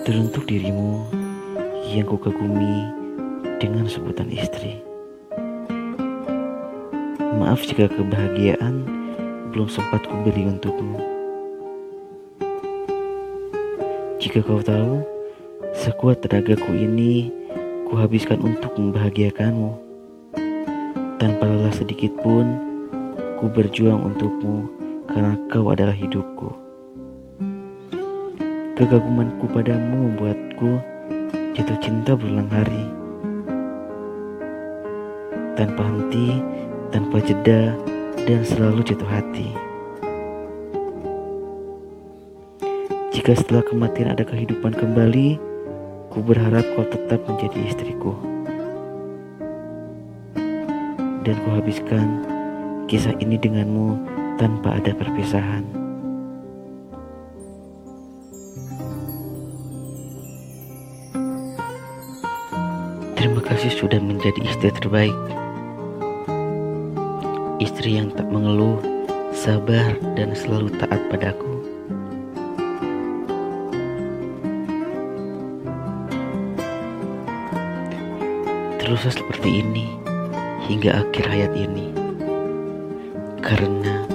Teruntuk dirimu yang kukagumi dengan sebutan istri. Maaf jika kebahagiaan belum sempat kuberi untukmu. Jika kau tahu, sekuat tenagaku ini kuhabiskan untuk membahagiakanmu. Tanpa lelah sedikit pun, ku berjuang untukmu karena kau adalah hidupku. Kekagumanku padamu membuatku jatuh cinta berulang hari. Tanpa henti, tanpa jeda, dan selalu jatuh hati. Jika setelah kematian ada kehidupan kembali, ku berharap kau tetap menjadi istriku. Dan ku habiskan kisah ini denganmu tanpa ada perpisahan. Terima kasih sudah menjadi istri terbaik. Istri yang tak mengeluh, sabar, dan selalu taat padaku. Teruslah seperti ini hingga akhir hayat ini. Karena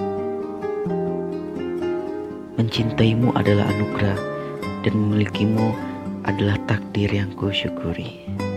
mencintaimu adalah anugerah dan memilikimu adalah takdir yang kusyukuri.